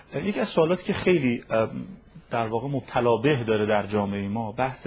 یکی از سوالاتی که خیلی در واقع مبتلا به داره در جامعه ما بحث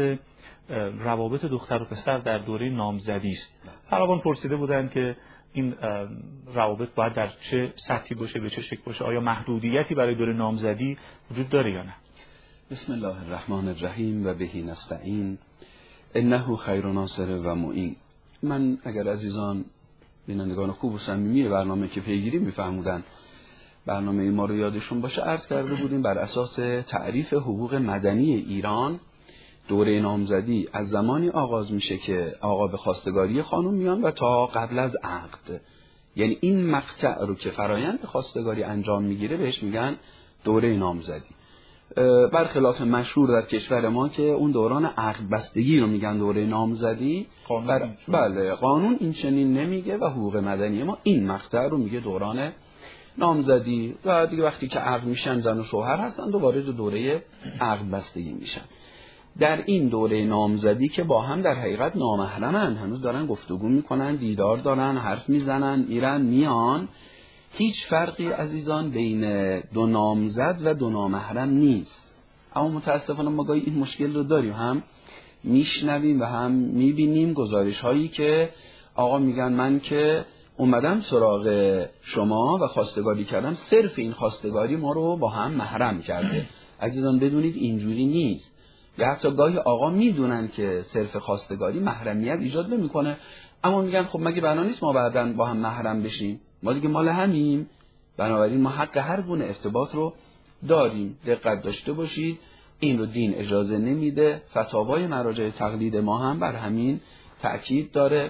روابط دختر و پسر در دوره نامزدی است. فراوان پرسیده بودند که این روابط باید در چه سطحی باشه، به چه شکل باشه، آیا محدودیتی برای دوره نامزدی وجود داره یا نه؟ بسم الله الرحمن الرحیم و بهی نستعین انه خیر ناصر و معین. من اگر عزیزان بینندگان خوب و صمیمی برنامه که پیگیری می‌فرمودن برنامه ما رو یادشون باشه، عرض کرده بودیم بر اساس تعریف حقوق مدنی ایران دوره نامزدی از زمانی آغاز میشه که آقا به خواستگاری خانم میان و تا قبل از عقد، یعنی این مقطع رو که فرایند خواستگاری انجام میگیره بهش میگن دوره نامزدی. برخلاف مشهور در کشور ما که اون دوران عقد بستگی رو میگن دوره نامزدی، بله قانون این چنین نمیگه و حقوق مدنی ما این مقطع رو میگه دوران نامزدی و دیگه وقتی که عقد میشن زن و شوهر هستن وارد دوره عقد بستگی میشن. در این دوره نامزدی که با هم در حقیقت نامحرمن، هنوز دارن گفتگو میکنن، دیدار دارن، حرف میزنن، میرن میان، هیچ فرقی عزیزان بین دو نامزد و دو نامحرم نیست. اما متاسفانه ما گاهی این مشکل رو داریم، هم میشنویم و هم میبینیم گزارش هایی که آقا میگن من که اومدم سراغ شما و خواستگاری کردم، صرف این خواستگاری ما رو با هم محرم کرده. عزیزان بدونید اینجوری نیست. یا حتی گاهی آقا میدونن که صرف خواستگاری محرمیت ایجاد نمیکنه، اما میگن خب مگه بنا نیست ما بعداً با هم محرم بشیم، ما دیگه مال همیم، بنابراین ما حق هر گونه ارتباط رو داریم. دقت داشته باشید این رو دین اجازه نمیده. فتاوای مراجع تقلید ما هم بر همین تأکید داره.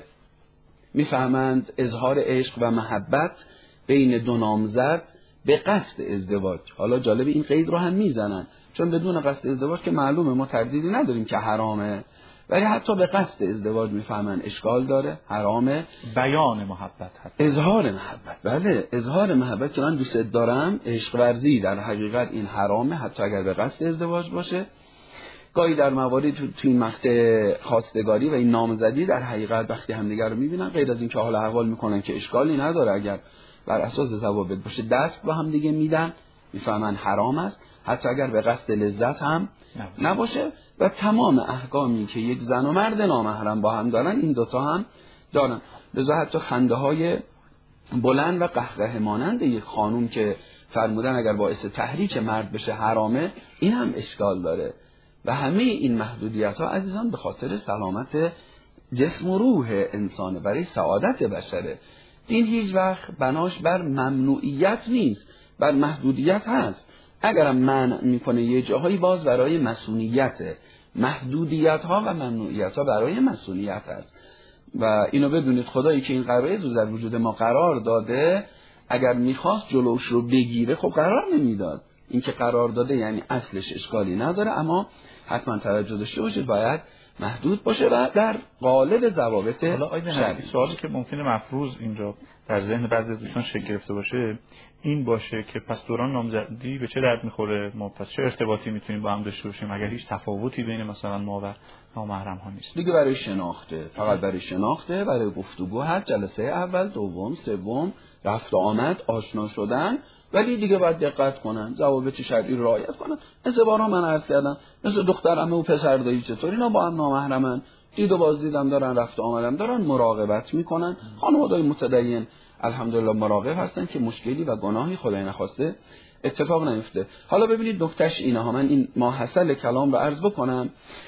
میفهمند اظهار عشق و محبت بین دو نامزد به قصد ازدواج. حالا جالب این قید رو هم میزنن، چون بدون قصد ازدواج که معلومه ما تردیدی نداریم که حرامه، ولی حتی به قصد ازدواج میفهمن اشکال داره، حرامه. بیان محبت هست، اظهار محبت، بله اظهار محبت که من دوست دارم، عشق ورزی در حقیقت این حرامه حتی اگر به قصد ازدواج باشه. گاهی در مواردی تو این مقطع خواستگاری و این نامزدی در حقیقت وقتی همدیگر رو میبینن، غیر از این که حال احوال میکنن که اشکالی نداره اگر بر اساس ضوابط باشه، دست با هم دیگه میدن، میفهمن حرام است حتی اگر به قصد لذت هم نباشه. و تمام احکامی که یک زن و مرد نامحرم با هم دارن این دوتا هم دارن. لذا حتی خنده های بلند و قهقه مانند یک خانوم که فرمودن اگر باعث تحریک مرد بشه حرامه، این هم اشکال داره. و همه این محدودیت ها عزیزان به خاطر سلامت جسم و روح انسانه، برای سعادت بشره. دین هیچ وقت بناش بر ممنوعیت نیست، بر محدودیت هست. اگرم منع میکنه یه جاهایی باز برای مسئولیت، محدودیت ها و ممنوعیت ها برای مسئولیت هست. و اینو بدونید خدایی که این قرائز رو در وجود ما قرار داده، اگر میخواست جلوش رو بگیره خب قرار نمیداد. این که قرار داده یعنی اصلش اشکالی نداره، اما حتما توجه داشته باشید باید محدود باشه و در قالب ضوابط شرعی. سوالی که ممکنه مفروض اینجا در ذهن بعضی از دوستان شکل گرفته باشه این باشه که پس دوران نامزدی به چه درد میخوره، ما پس چه ارتباطی میتونیم با هم داشته باشیم اگر هیچ تفاوتی بین مثلا ما و نامحرم ها نیست؟ دیگه برای شناخته، فقط برای شناخته، برای گفتگو، هر جلسه اول، دوم، سوم، رفت و آمد، آشنا شدن، ولی دیگه باید دقت کنن، ضوابط شرعی رو رعایت کنن. مثل بارها من عرض کردم، مثل دخترعمه و پسر دایی چطور اینا با هم نامحرمن، دید و بازدیدم دارن، رفت و آمدم دارن، مراقبت میکنن. خانواده‌های متدین الحمدلله مراقب هستن که مشکلی و گناهی خدای نخواسته اتفاق نیفته. حالا ببینید نکتهش اینه ها، من این ماحصل کلام رو عرض بکنم.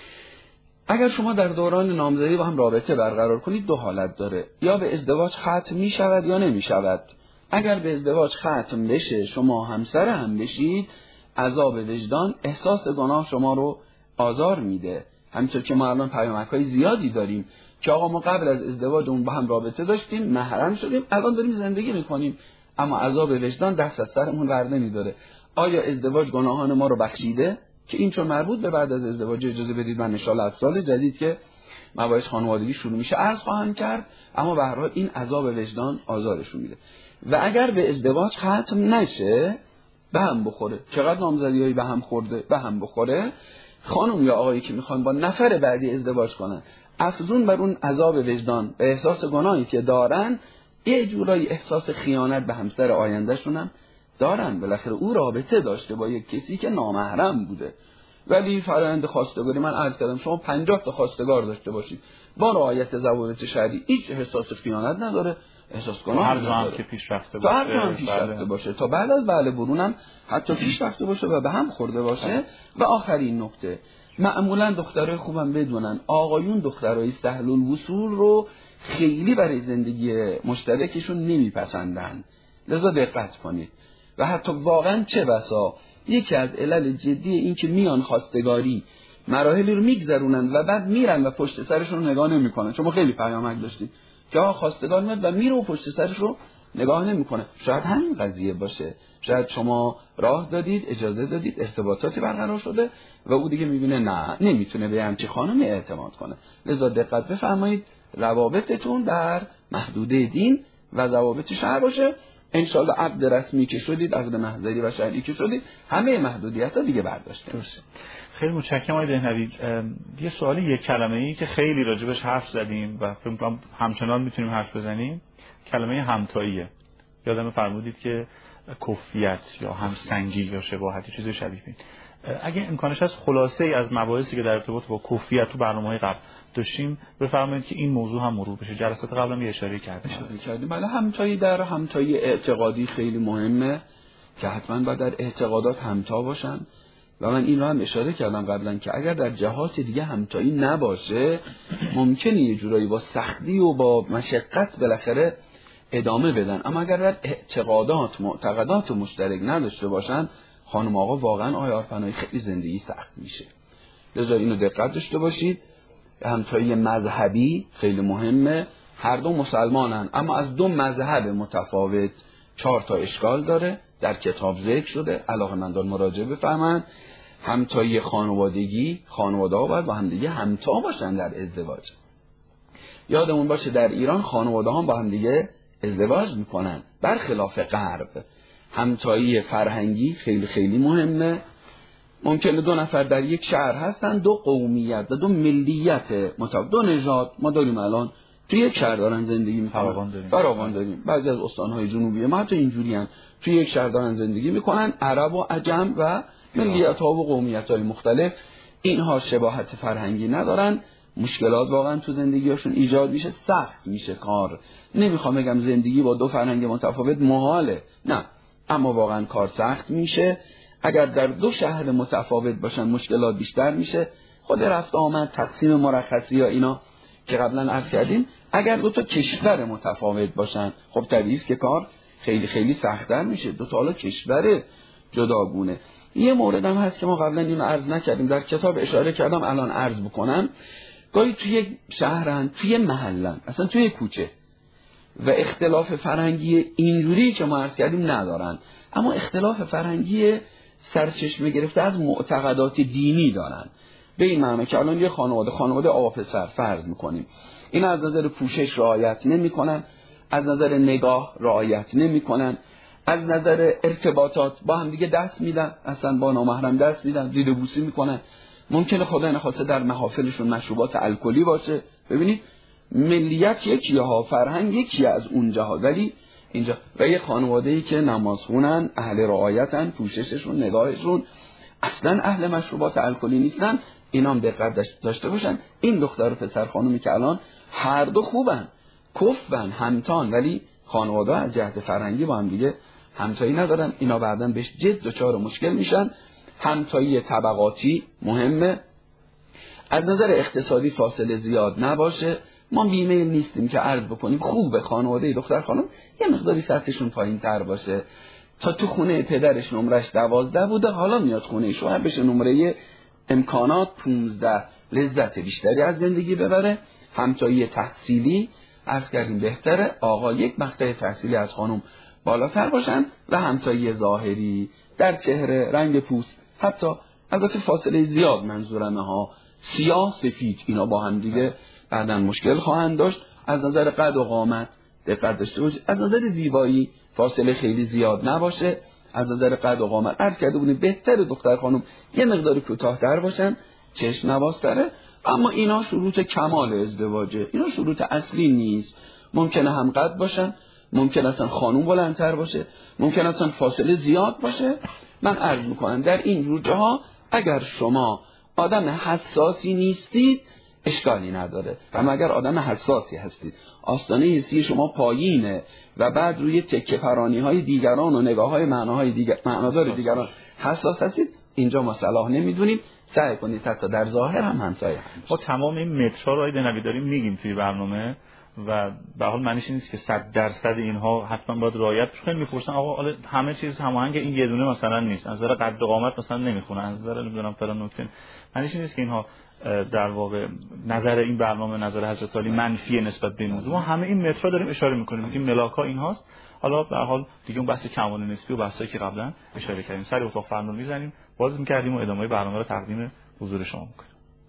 اگر شما در دوران نامزدی با هم رابطه برقرار کنید دو حالت داره، یا به ازدواج ختم می شود یا نمی شود. اگر به ازدواج ختم بشه، شما همسر هم بشید، عذاب وجدان، احساس گناه شما رو آزار میده. همینطور که ما الان پیامک‌های زیادی داریم که آقا ما قبل از ازدواج اون با هم رابطه داشتیم، محرم شدیم، الان داریم زندگی میکنیم، اما عذاب وجدان دست از سرمون بر نمی‌داره. آیا ازدواج گناهان ما رو بخشیده؟ که این چون مربوط به بعد از ازدواج، اجازه بدید من ان شاءالله از سال جدید که مباحث خانوادگی شروع میشه عرض خواهم کرد، اما به هر حال این عذاب وجدان آزارشون میده. و اگر به ازدواج ختم نشه، به هم بخوره. چقدر نامزدیایی به هم خورده، به هم بخوره. خانم یا آقایی که میخوان با نفر بعدی ازدواج کنن، افزون بر اون عذاب وجدان و احساس گناهی که دارن، یه جورایی احساس خیانت به همسر آیندهشون هم دارن، بالاخره او رابطه داشته با یک کسی که نامحرم بوده. ولی فرآیند خواستگاری من عرض کردم شما 50 تا خواستگار داشته باشید با رعایت ضوابط شرعی، هیچ احساس خیانت نداره، احساس گناه هر نداره. هم که پیشرفته باشه، تا هر هم پیشرفته باشه، تا بعد از بله برون هم حتی پیشرفته باشه و به هم خورده باشه. و آخرین نکته، معمولا دخترای خوبم بدونن آقایون دخترای سهل الوصول رو خیلی برای زندگی مشترکشون نمیپسندن، لذا دقت کنید. و حتی واقعا چه بسا یکی از علل جدی این که میان خواستگاری مراحلی رو میگذرونن و بعد میرن و پشت سرشون رو نگاه نمیکنن. شما خیلی پیامک داشتید که خواستگار میاد و میره و پشت سرش رو نگاه نمیکنه. شاید همین قضیه باشه، شاید شما راه دادید، اجازه دادید، ارتباطاتی برقرار شده و او دیگه میبینه نه نمیتونه به همچین خانمی اعتماد کنه. لذا دقت بفرمایید روابطتون در محدوده دین و ضوابط شرع باشه. انشالله عقد رسمی که شدید، عقد محضری و شرعی که شدید، همه محدودیت‌ها دیگه برداشته. درسته. خیلی متشکرم آقای دهنوی. یه سوالی یک کلمه‌ای که خیلی راجبش حرف زدیم و فکر می‌کنم همچنان میتونیم حرف بزنیم، کلمه همتاییه. یادم فرمودید که کفیت یا همسنگی یا شباهتی چیزی شبیه این. اگه امکانش هست خلاصه ای از مباحثی که در ارتباط با کفیت تو برنامه‌های قبل داشتیم بفرمایید که این موضوع هم مرور بشه. جلسات قبلا یه اشاره کردیم. بله، همتایی در همتایی اعتقادی خیلی مهمه که حتما باید در اعتقادات همتا باشن و من این رو هم اشاره کردم قبلا که اگر در جهات دیگه همتایی نباشه ممکنه یه جورایی با سختی و با مشقت بالاخره ادامه بدن، اما اگر در اعتقادات معتقدات مشترک نداشته باشن خانم آقا واقعا آیار پناهی خیلی زندگی سخت میشه. لذا اینو دقت داشته باشید. همتایی مذهبی خیلی مهمه، هر دو مسلمانن اما از دو مذهب متفاوت 4 تا اشکال داره، در کتاب ذکر شده، علاقه‌مندان مراجعه بفرمایید. همتایی خانوادگی، خانواده‌ها باید با هم دیگه همتا باشن در ازدواج. یادمون باشه در ایران خانواده‌ها با هم دیگه ازدواج میکنن برخلاف غرب. همتایی فرهنگی خیلی خیلی مهمه. ممکنه 2 نفر در یک شهر هستن، 2 قومیت و 2 ملیت متفاوت، 2 نژاد ما داریم الان توی یک شهر دارن زندگی میکنن، فراوان داریم. بعضی از استانهای جنوبی ما حتی اینجوریان، توی یک شهر دارن زندگی میکنن، عرب و عجم و ملیت‌ها و قومیت‌های مختلف. اینها شباهت فرهنگی ندارن، مشکلات واقعا تو زندگیشون ایجاد میشه، سخت میشه کار. نمیخوام بگم زندگی با 2 فرهنگ متفاوت محاله، نه، اما واقعا کار سخت میشه. اگر در 2 شهر متفاوت باشن مشکلات بیشتر میشه. خود رفت آمد، تقسیم مرخصی یا اینا که قبلا عرض کردیم، اگر 2 تا کشور متفاوت باشن خب طبیعیه که کار خیلی خیلی سخت‌تر میشه. 2 تا حالا کشور جداگونه. یه مورد هم هست که ما قبلا اینو عرض نکردیم، در کتاب اشاره کردم، الان عرض بکنم. گاهی توی شهرن، توی محلن، اصلا توی کوچه و اختلاف فرهنگی اینجوری که ما عرض کردیم ندارن، اما اختلاف فرهنگی سرچشمه گرفته از معتقدات دینی دارن. به این معنی که الان یه خانواده آقا پسر فرض میکنیم، این از نظر پوشش رعایت نمیکنن، از نظر نگاه رعایت نمیکنن، از نظر ارتباطات با هم دیگه دست میدن، اصلا با نامحرم دست میدن، دید و بوسی میکنن. ممکنه خدا نخواسته در محافلشون مشروبات الکلی باشه. ببینید ملیت یکیه ها، فرهنگ یکیه از اونجاها، ولی اینجا و یه خانواده‌ای که نماز خونن، اهل رعایتن، پوشششون، نگاهشون، اصلا اهل مشروبات الکلی نیستن. اینا هم دقت داشته باشن. این دختر و پسر خانومی که الان هر دو خوبن، کفن، همتان، ولی خانواده از جهت فرهنگی با هم دیگه همتایی ندارن. اینا بعداً بهش جد دچار مشکل میشن. همتایی طبقاتی مهمه. از نظر اقتصادی فاصله زیاد نباشه. ما بیمه نیستیم که عرض بکنیم خوبه خانواده دختر خانم یه مقداری سطحشون پایین تر باشه. تا تو خونه پدرش نمرش 12 بوده، حالا میاد خونه شوهر بشه نمره امکانات 15، لذت بیشتری از زندگی ببره. همتایی تحصیلی عرض کردیم بهتره آقا یک مقطع تحصیلی از خانم بالاتر باشن و همتایی ظاهری در چهره، رنگ پوست، حتی البته فاصله زیاد منظورمه ها، سیاه سفید، اینا با هم دیگه بعداً مشکل خواهند داشت. از نظر قد و قامت دقت داشته باشید. از نظر زیبایی فاصله خیلی زیاد نباشه. از نظر قد و قامت عرض کرده بودیم بهتر دختر خانم یه مقداری کوتاه‌تر باشن، چشم نوازتره. اما اینا شروط کمال ازدواجه، اینا شروط اصلی نیست. ممکنه هم قد باشن، ممکن است خانم بلندتر باشه، ممکن است فاصله زیاد باشه. من عرض میکنم در این جور جاها اگر شما آدم حساسی نیستید اشکالی نداره، اما اگر آدم حساسی هستید، آستانه حسی شما پایینه و بعد روی تکه پرانی های دیگران و نگاه های معنادار دیگران حساس هستید، اینجا ما صلاح نمیدونیم. سعی کنید حتی در ظاهر هم همسایه ما تمام این مترها رو آقای دهنوی داریم میگیم توی برنامه و به حال معنیش نیست که 100% اینها حتما باید رعایت بشه. خیلی میپرسن آقا همه چیز هماهنگ این یه دونه مثلا نیست، از نظر قد و قامت مثلا نمیخونه، از نظر نمیدونم فلان نکته. معنیش نیست که اینها در واقع نظر این برنامه نظر حضرت علی منفی نسبت به این موضوع. ما همه این مترها داریم اشاره میکنیم، این ملاک‌ها اینهاست. حالا به هر حال دیگه اون بحث کمال نسبی و بحثایی که قبلا اشاره کردیم سر اتاق فرمان میزنیم، باز می‌کردیم و ادامه برنامه رو تقدیم حضور شما می‌کنیم.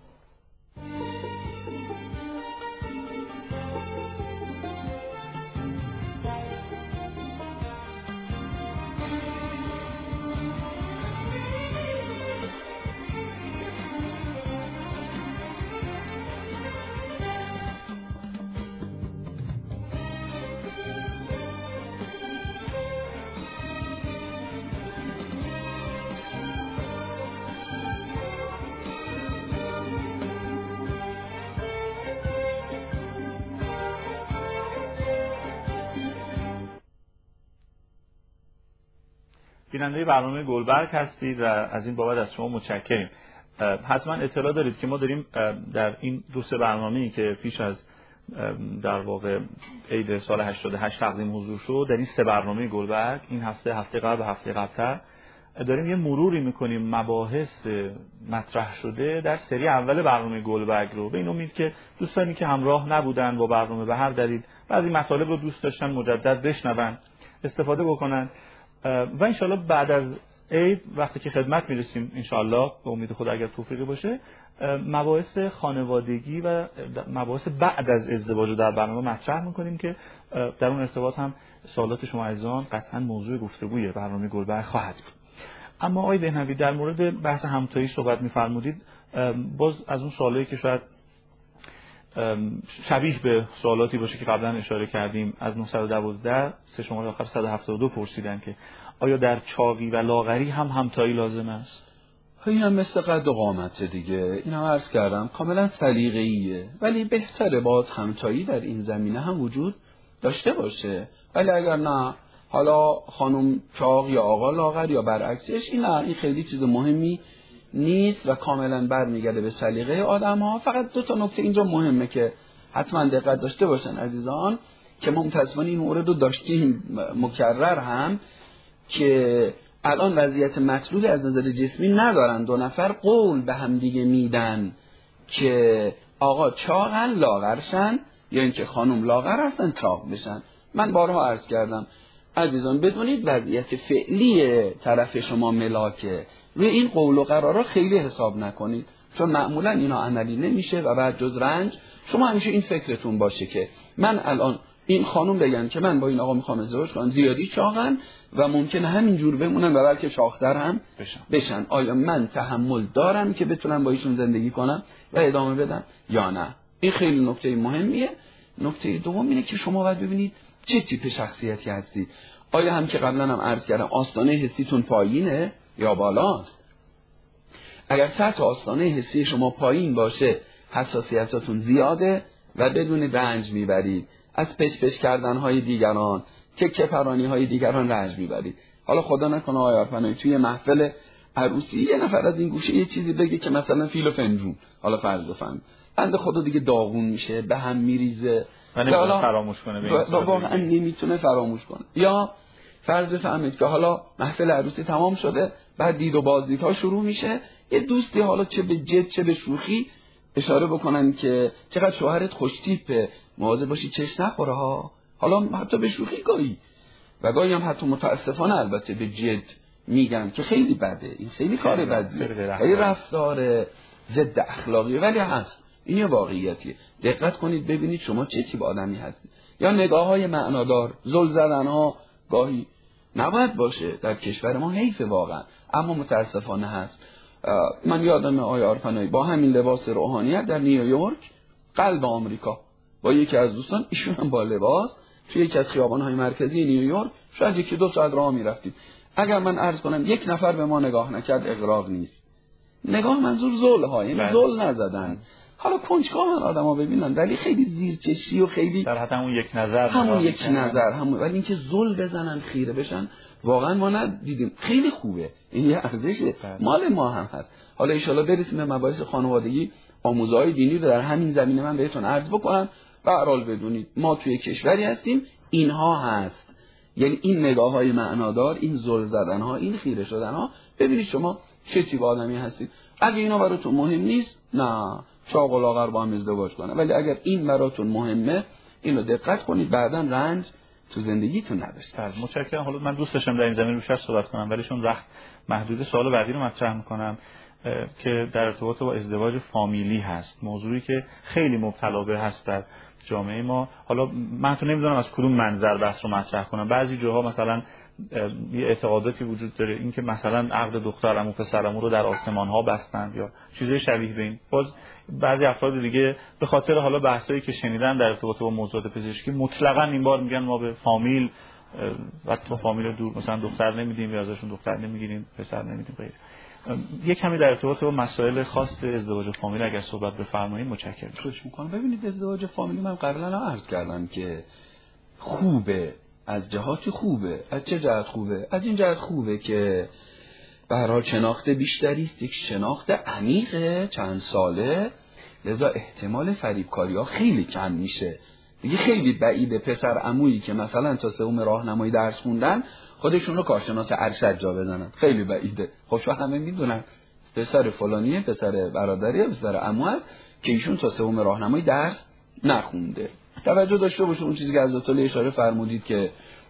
بیننده برنامه گلبرگ هستید و از این بابت از شما متشکریم. حتما اطلاع دارید که ما داریم در این دو سه برنامه‌ای که پیش از در واقع عید سال 88 تقدیم حضور شد، در این سه برنامه گلبرگ، این هفته قبل و هفته قبل‌تر، داریم یه مروری می‌کنیم مباحث مطرح شده در سری اول برنامه گلبرگ رو، به این امید که دوستانی که همراه نبودن با برنامه به هر دلیل بعضی مطالب رو دوست داشتن مجدد بشنون، استفاده بکنن و انشالله بعد از عید وقتی که خدمت میرسیم انشالله به امید خدا اگر توفیقی باشه، مباحث خانوادگی و مباحث بعد از ازدواج رو در برنامه مطرح میکنیم که در اون ارتباط هم سوالات شما عزیزان قطعا موضوع گفتگوی برنامه گلبرگ خواهد بود. اما آقای دهنوی در مورد بحث همتایی صحبت میفرمودید، باز از اون سوالایی که شاید شبیه به سوالاتی باشه که قبلا اشاره کردیم، از 912 سه شماره آخر 172 پرسیدن که آیا در چاقی و لاغری هم همتایی لازم است؟ این هم مثل قد و قامت دیگه، این هم عرض کردم کاملا سلیقه‌ایه، ولی بهتره باز همتایی در این زمینه هم وجود داشته باشه. ولی اگر نه، حالا خانم چاق یا آقا لاغر یا برعکسش، این خیلی چیز مهمی نیست و کاملا برمیگرده به سلیقه آدم‌ها. فقط دو تا نکته اینجا مهمه که حتما دقت داشته باشن عزیزان، که ما متأسفانه این مورد رو داشتیم مکرر هم، که الان وضعیت مطلوب از نظر جسمی ندارن، دو نفر قول به هم دیگه میدن که آقا چاقن لاغرشن یا اینکه خانم لاغر هستن چاق بشن. من بارها عرض کردم عزیزان بدونید وضعیت فعلی طرف شما ملاکه، روی این قول و قرارا خیلی حساب نکنید، چون معمولا اینا عملی نمیشه و بعد جز رنج شما همیشه این فکرتون باشه که من الان این خانم بگن که من با این آقا میخوام ازدواج کنم، زیادی چاقن و ممکنه همینجور بمونن و بلکه چاق‌تر هم بشن. آیا من تحمل دارم که بتونم با ایشون زندگی کنم و ادامه بدم یا نه؟ این خیلی نکته مهمیه. نکته دوم اینه که شما باید ببینید چه تیپ شخصیتی هستید. آیا هم که قبلا هم عرض کردم آستانه حسیتون پایینه یا بالاست؟ اگر سطح آستانه حسی شما پایین باشه، حساسیتاتون زیاده و بدون رنج میبرید، از پچ کردنهای دیگران، تکه پرانی های دیگران رنج میبرید. حالا خدا نکنه آقای عرفنایی توی محفل عروسی یه نفر از این گوشه یه چیزی بگه که مثلا فیل و فنجون، حالا فرض بفهم بنده خدا دیگه داغون میشه، به هم میریزه و نمیتونه فراموش کنه، واقعا نمیتونه فراموش کنه. یا فرض بفهمید که حالا محفل عروسی تمام شده، بعد دید و بازدیدها شروع میشه، یه دوستی حالا چه به جد چه به شوخی اشاره بکنن که چقدر شوهرت خوش تیپه، مواظب باشی چش نخوره ها، حالا حتی به شوخی گاهی و گاهی هم حتی متاسفانه البته به جد میگن که خیلی بده، این خیلی کار بدیه، خیلی رفتار ضد اخلاقیه، ولی هست، این یه واقعیتیه. دقت کنید ببینید شما چه تیپ آدمی هستید. یا نگاه‌های معنادار، زل زدن‌ها گاهی نباید باشه در کشور ما، حیف واقعا، اما متاسفانه هست. من یادم آقای عرفنایی با همین لباس روحانیت در نیویورک قلب آمریکا با یکی از دوستان، ایشون هم با لباس توی یکی از خیابان‌های مرکزی نیویورک شاید 1-2 ساعت راه می‌رفتیم. اگر من عرض کنم یک نفر به ما نگاه نکرد اغراق نیست. نگاه منظور ذل‌ها، یعنی ذل نزدن. حالا کنجکاون آدم‌ها ببینن ولی خیلی زیرچشی و خیلی در حد همون یک نظر ولی اینکه ذل بزنن خیره بشن واقعا ما ندیدیم. خیلی خوبه، این یه ارزشه مال ما هم هست. حالا ان شاءالله برسیم به مباحث خانوادگی، آموزهای دینی رو در همین زمینه من بهتون عرض بکنم. به هر حال بدونید ما توی کشوری هستیم اینها هست، یعنی این نگاه‌های معنادار، این ذل زدن‌ها، این خیره شدن‌ها. ببینید شما چه تیپ آدمی هستید. اگه اینا براتون مهم نیست، نه چاق و لاغر با هم ازدواج کنه، ولی اگر این براتون مهمه اینو دقت کنید، بعداً رنج تو زندگیتون نداشته. متشکرم. حالا من دوست داشتم در این زمین روش صحبت کنم ولی چون وقت محدود سوال بعدی رو مطرح می‌کنم که در ارتباط با ازدواج فامیلی هست، موضوعی که خیلی مبتلا به هست در جامعه ما. حالا من تو نمیدونم از کدوم منظر بحث رو مطرح کنم. بعضی جاها مثلا یه اعتقاداتی وجود داره این که مثلا عقد دختر عمو پسر عمو رو در آسمان ها بستن یا چیزای شبیه به این. باز بعضی افراد دیگه به خاطر حالا بحثایی که شنیدن در ارتباط با موضوعات پزشکی مطلقاً این بار میگن ما به فامیل و تو فامیل دور مثلا دختر نمیدیم یا ازشون دختر نمیگیریم، پسر نمیدیم غیره. یک کمی در ارتباط با مسائل خاص ازدواج فامیلی اگر صحبت بفرمایید متشکرم. خواهش می‌کنم. ببینید ازدواج فامیلی من قبلا عرض کردم که خوبه، از جهاتی خوبه. از چه جهت خوبه؟ از این جهت خوبه که به هر حال شناخت بیشتری است، یک شناخت عمیق چند ساله، لذا احتمال فریبکاری‌ها خیلی کم میشه. دیگه خیلی بعیده پسر عمویی که مثلا تا سوم راهنمایی درس خوندن خودشون رو کارشناس ارشد جا بزنن، خیلی بعیده. خب شما همه میدونن پسر فلانیه، پسر برادریه، پسر عمو است که ایشون تا سوم راهنمایی درس نخونده. توجه داشته باشید اون چیزی که حضرت علی اشاره فرمودید که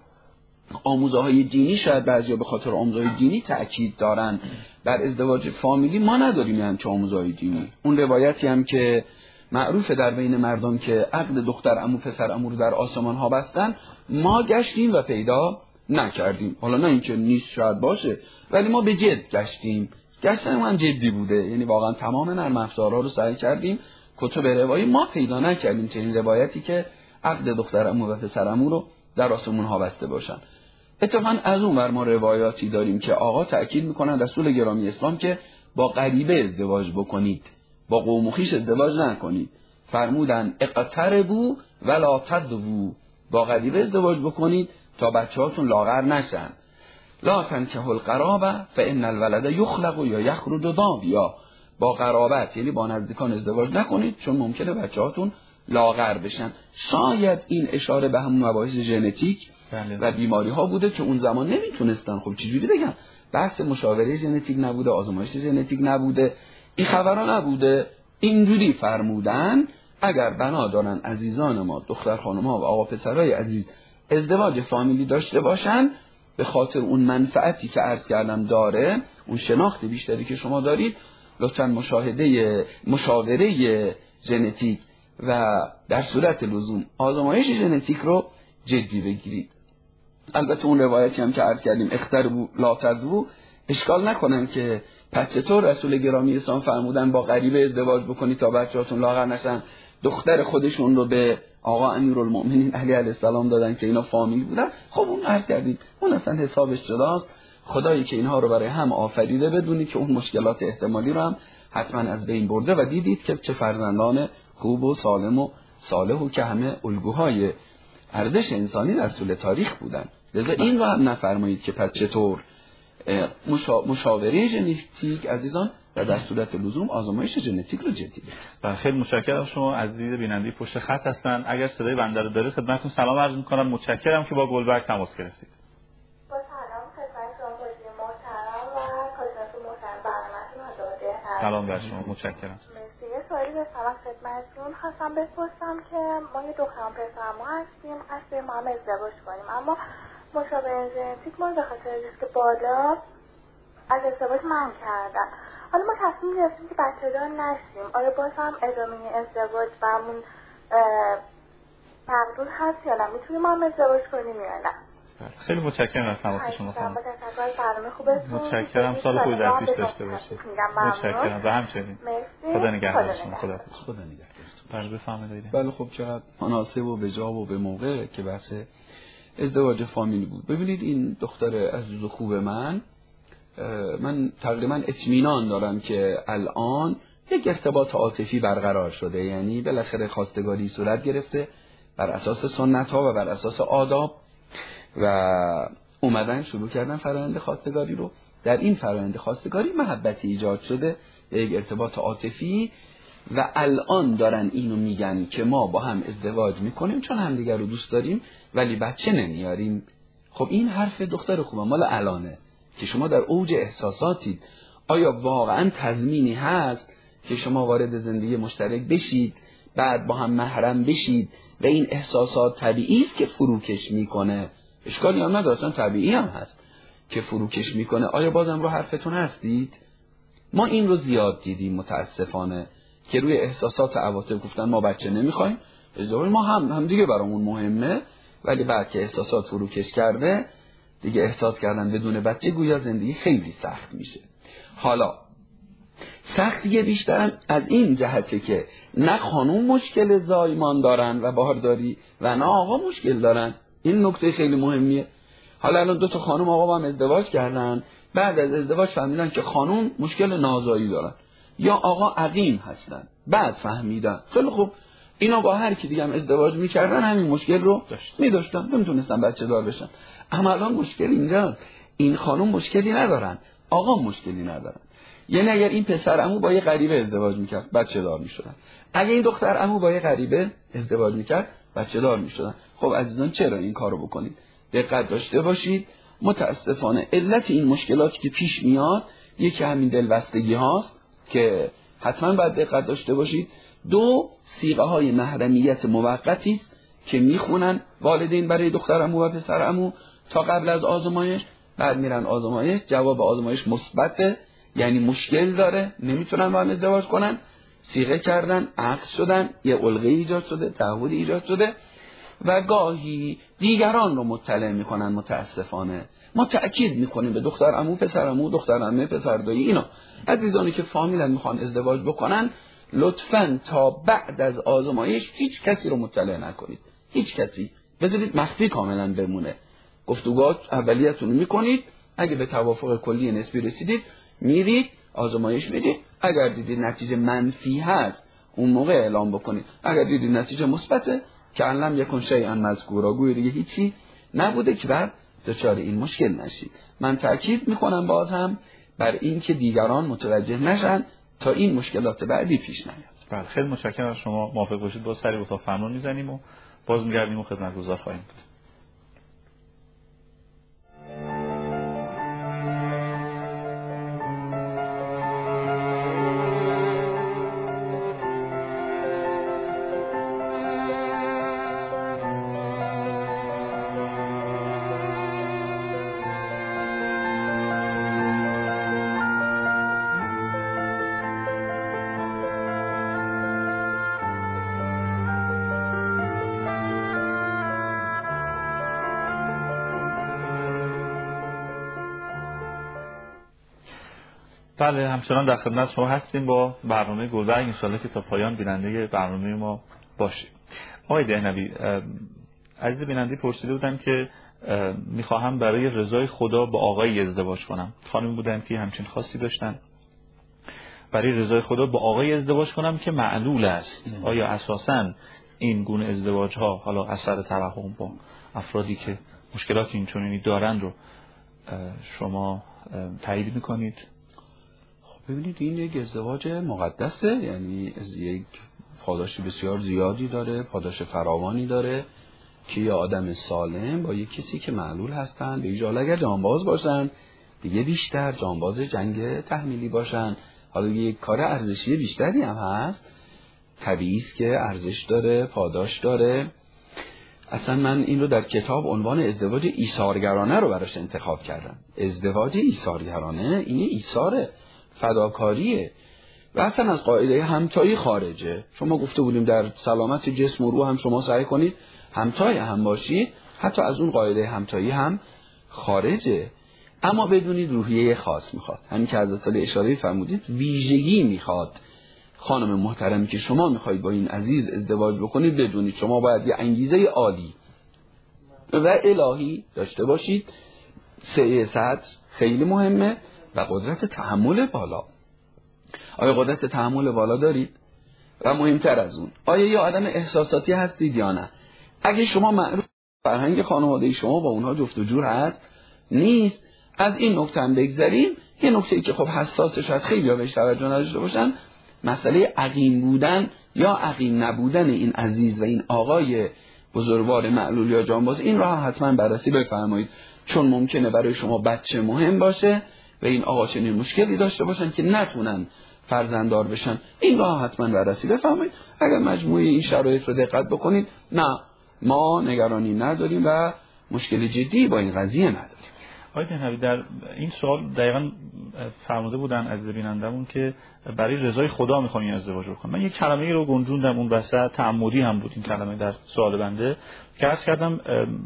آموزه‌های دینی شاید بعضیا به خاطر آموزه‌های دینی تأکید دارن بر ازدواج فامیلی، ما نداریم همچین آموزه‌های دینی. اون روایتی هم که معروفه در بین مردم که عقد دختر عمو پسر عمو رو در آسمان ها بستن، ما گشتیم و پیدا نکردیم. حالا نه اینکه نیست شاید باشه، ولی ما به جد گشتیم. گشتن من جدی بوده، یعنی واقعا تمام نرم افزارها رو سعی کردیم. کتب روایی ما پیدا نکردیم چنین روایتی که عقد دختر عمو و پسر عمو رو در آسمون ها بسته باشن. اتفاقا از اون ور ما روایاتی داریم که آقا تأکید میکنن رسول گرامی اسلام که با غریبه ازدواج بکنید، با قوم و خویش ازدواج نکنید. فرمودن اقتربوا ولا تدووا، با غریبه ازدواج بکنید تا بچه‌هاتون لاغر نشن. لا تنکحوا القرابه فان الولد یخلق یا یخرج ضابیا، با قرابت یعنی با نزدیکان ازدواج نکنید چون ممکنه بچه‌هاتون لاغر بشن. شاید این اشاره به همون مباحث ژنتیک و بیماری ها بوده که اون زمان نمیتونستن. خب چجوری بگم؟ بحث مشاوره ژنتیک نبوده، آزمایش ژنتیک نبوده، این خبرها نبوده. اینجوری فرمودن اگر بنا دارن عزیزان ما دختر خانم ها و آقا پسرای عزیز ازدواج فامیلی داشته باشن، به خاطر اون منفعتی که عرض کردم داره، اون شناخت بیشتری که شما دارید، لطفاً مشاوره ژنتیک و در صورت لزوم آزمایش ژنتیک رو جدی بگیرید. البته اون روایتی هم که عرض کردیم اختربوا لا تدووا، اشکال نکنن که پس چطور رسول گرامی اسلام فرمودن با غریبه ازدواج بکنید تا بچه‌هاتون لاغر نشن، دختر خودشون رو به آقا امیرالمؤمنین علی علیه السلام دادن که اینا فامیل بودن. خب اون عرض کردیم اون اصلا حسابش جداست. خدایی که اینها رو برای هم آفریده بدونی که اون مشکلات احتمالی رو هم حتما از بین برده و دیدید که چه فرزندان خوب و سالم و صالح و که همه الگوهای ارزش انسانی در طول تاریخ بودن. لذا این رو هم نفرمایید که پس چطور مشاوره ژنتیک عزیزان و در صورت لزوم آزمایش ژنتیک رو جدی بگیرید. خیلی متشکرم. شما عزیز بیننده پشت خط هستن، اگر صدای بنده رو دارید خدمتتون سلام عرض می‌کنم. متشکرم که با گلبرگ تماس گرفتید. با سلام خدمت شما محترم و کارشناس محترم برنامه‌تون آزاده هستم. سلام بر شما. متشکرم. یه سوالی داشتم خدمتتون، خواستم بپرسم که ما یه دخترم پسرم هستیم، قصد ما هم ازدواج کنیم، اما مشاوره ژنتیک ما به خاطر ریسک بالا از ازدواج منع کردن. حالا ما تصمیم گرفتیم که بچه دار نشیم، آیا باز هم ادامه ازدواج برامون مقدور هست یا نه؟ میتونیم ما هم ازدواج کنیم یا نه؟ خیلی متشکرم از تماس شما خانم. متشکرم. سال خوبی در پیش داشته باشید. متشکرم و همچنین. خدا نگهدار شما. خدا نگهدارتون. بله بفرمایید. بله خب چقدر مناسب و به جا و به موقع که بحث ازدواج فامیلی بود. ببینید این دختر عزیز و خوب من تقریبا اطمینان دارم که الان یک ارتباط عاطفی برقرار شده، یعنی بالاخره خواستگاری صورت گرفته بر اساس سنت ها و بر اساس آداب و اومدن شروع کردن فرآیند خواستگاری رو. در این فرآیند خواستگاری محبتی ایجاد شده، یک ارتباط عاطفی، و الان دارن اینو میگن که ما با هم ازدواج میکنیم چون همدیگر رو دوست داریم ولی بچه نمیاریم. خب این حرف دختر خوبه مال الانه که شما در اوج احساساتید. آیا واقعا تضمینی هست که شما وارد زندگی مشترک بشید، بعد با هم محرم بشید و این احساسات طبیعی است که فروکش میکنه؟ اشکالی هم نداره، اصلا طبیعی هم هست که فروکش میکنه. آیا بازم رو حرفتون هستید؟ ما این رو زیاد دیدیم متاسفانه که روی احساسات عواطف گفتن ما بچه نمیخوایم، ازدواج ما هم دیگه برامون مهمه، ولی بعد که احساسات فروکش کرده دیگه احساس کردن بدون بچه گویا زندگی خیلی سخت میشه. حالا سختیه بیشتر از این جهته که نه خانوم مشکل زایمان دارن و بارداری و نه آقا مشکل دارن. این نکته خیلی مهمیه. حالا الان 2 تا خانوم آقا با هم ازدواج کردن، بعد از ازدواج فهمیدن که خانوم مشکل نازایی دارن یا آقا عقیم هستن، بعد فهمیدن خیلی خوب اینا با هر کی دیگه هم ازدواج میکردن همین مشکل رو میداشتن، نمیتونستن بچه دار بشن. اما الان مشکل اینجا، این خانوم مشکلی ندارن، آقا مشکلی ندارن. یعنی اگر این پسر عمو با یه غریبه ازدواج میکرد بچه دار میشدن، اگر این دختر عمو با یه غریبه ازدواج میکرد بچه دار میشدن. خب عزیزان چرا این کارو بکنید؟ دقت داشته باشید. متاسفانه علت این مشکلاتی که پیش میاد یکی همین دلبستگی هاست که حتما باید دقت داشته باشید. 2 صیغه های محرمیت موقتی است که میخونن والدین برای دختر عمو و پسر عمو تا قبل از آزمایش، بعد میرن آزمایش، جواب آزمایش مثبته، یعنی مشکل داره، نمیتونن با هم ازدواج کنن، صیغه کردن، عقد شدن، یه علقه ایجاد شده، تعهد ایجاد شده و گاهی دیگران رو مطلع میکنن. متاسفانه ما تأکید میکنیم به دختر عمو، پسر عمو، دختر عمه، پسر دایی، اینا عزیزانی که فامیلن میخوان ازدواج بکنن لطفاً تا بعد از آزمایش هیچ کسی رو مطلع نکنید، هیچ کسی، بذارید مخفی کاملا بمونه. گفتگوات اولیتون رو میکنید، اگه به توافق کلی نسبی رسیدید میرید آزمایش میدید، اگر دیدید نتیجه منفی هست اون موقع اعلام بکنید، اگر دیدید نتیجه مثبته که علم یکن شیئا مذکورا، گویا دیگه هیچی نبوده که بعد دچار این مشکل نشید. من تأکید میکنم باز هم بر این که دیگران متوجه نشن تا این مشکلات بعدی پیش نیاد. بله خیلی متشکرم از شما. موافق باشید با سری اتاق فرمان میزنیم و باز میگردیم و خدمتگزار خواهیم بود. بله همچنان در خدمت شما هستیم با برنامه گلبرگ، انشالله که تا پایان بیننده برنامه ما باشید. آقای دهنوی، عزیز بیننده پرسیده بودن که میخواهم برای رضای خدا با آقایی ازدواج کنم. خانمی بودن که همچین خاصی داشتن، برای رضای خدا با آقایی ازدواج کنم که معلول است. آیا اساساً این گونه ازدواج ها حالا اثر توهم با افرادی که مشکلات اینچنینی دارن رو شما تایید میکنید؟ ببینید این یک ازدواج مقدسه، یعنی از یک پاداش بسیار زیادی داره، پاداش فراوانی داره که یه آدم سالم با یک کسی که معلول هستن، به ایجال اگر جانباز باشن دیگه بیشتر جانباز جنگ تحمیلی باشن، حالا یک کار ارزشی بیشتری هم هست، طبیعی است که ارزش داره، پاداش داره. اصلا من این رو در کتاب عنوان ازدواج ایثارگرانه رو براش انتخاب کردم. ازدواج ایثارگرانه این ایثاره، فداکاریه و اصلا از قاعده همتایی خارجه. شما گفته بودیم در سلامت جسم و روح هم شما سعی کنید همتای هم باشید. حتی از اون قاعده همتایی هم خارجه. اما بدونید روحیه خاص میخواد، همین که حضرت علی اشاره فرمودید ویژگی میخواد. خانم محترمی که شما میخواید با این عزیز ازدواج بکنید، بدونید شما باید یه انگیزه عالی و الهی داشته باشید. سعی صدر خیلی مهمه و قدرت تحمل بالا. آیا قدرت تحمل بالا دارید؟ و مهمتر از اون، آیا یه آدم احساساتی هستید یا نه؟ اگه شما معروف فرهنگ خانواده شما با اونها جفت و جور هست نیست، از این نکته هم بگذریم. یه نکته ای که خب حساسه، شاید خیلی بهش توجه نداشته باشن، مسئله عقیم بودن یا عقیم نبودن این عزیز و این آقای بزرگوار معلول یا جانباز، این را حتما بررسی بفرمایید، چون ممکنه برای شما بچه مهم باشه و این آقا چنین مشکلی داشته باشن که نتونن فرزنددار بشن. این را حتما بررسی بفرمایید. اگر مجموعه این شرایط رو دقت بکنید، نه ما نگرانی نداریم و مشکل جدی با این قضیه نداریم. آقای دهنوی در این سوال دقیقاً فرموده بودن عزیز بینندمون که برای رضای خدا میخوام این ازدواج رو کنم. من یک کلمه‌ای رو گنجوندم اون وسط، تعمدی هم بود این کلمه در سوال بنده، که عرض کردم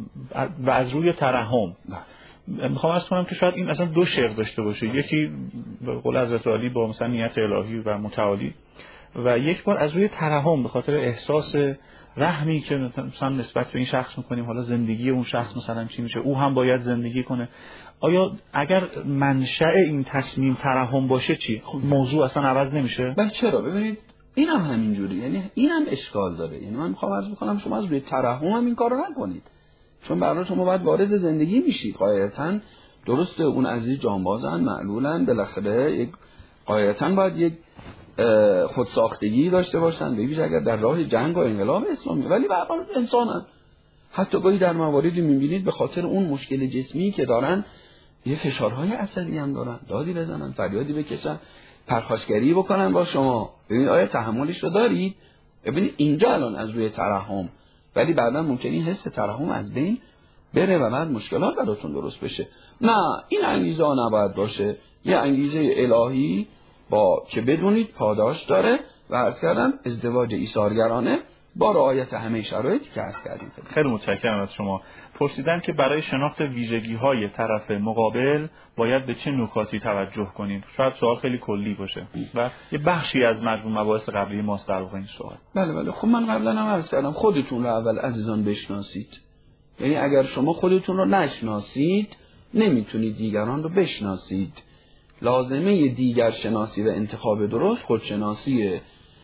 و از روی ترحم. میخوام عرض کنم که شاید این اصلا دو شق داشته باشه، یکی به قول حضرت علی با مثلا نیت الهی و متعالی، و یک بار از روی ترحم به خاطر احساس رحمی که مثلا نسبت به این شخص میکنیم، حالا زندگی اون شخص مثلا چی میشه، او هم باید زندگی کنه. آیا اگر منشأ این تصمیم ترحم باشه چی؟ موضوع اصلا عوض نمیشه؟ بله چرا؟ ببینید این هم همینجوری، یعنی این هم اشکال داره. یعنی من میخوام عرض بکنم شما از روی ترحم هم این کارو نکنید، چون برای شما باید وارد زندگی میشید. قاعدتاً درسته اون عزیز جانبازن، معلولن، بالاخره یک قاعدتاً باید یک خودساختگی داشته باشن، به ویژه اگر در راه جنگ و انقلاب اسلامی، ولی به هر حال انسانن. حتی گاهی در مواردی میبینید به خاطر اون مشکل جسمی که دارن یه فشارهای عصبی هم دارن، دادی بزنن، فریادی بکشن، پرخاشگری بکنن با شما. ببینید آیا تحملش رو دارید؟ ببینید اینجا الان از روی ترحم، ولی بعدا ممکنه این حس ترحم از بین بره و بعد مشکلات براتون درست بشه. نه، این انگیزه ها نباید باشه. یه انگیزه الهی با که بدونید پاداش داره و عرض کردم ازدواج ایثارگرانه با رعایت همه شرایطی که عرض کردیم. خیلی متشکرم از شما. پرسیدن که برای شناخت ویژگی‌های طرف مقابل باید به چه نکاتی توجه کنیم؟ شاید سوال خیلی کلی باشه و یه بخشی از مجموع مباحث قبلی ماست در واقع این سوال. بله خب من قبلا هم عرض کردم خودتون رو اول عزیزان بشناسید. یعنی اگر شما خودتون رو نشناسید نمیتونید دیگران رو بشناسید. لازمه دیگر شناسی و انتخاب درست خودشناسیه.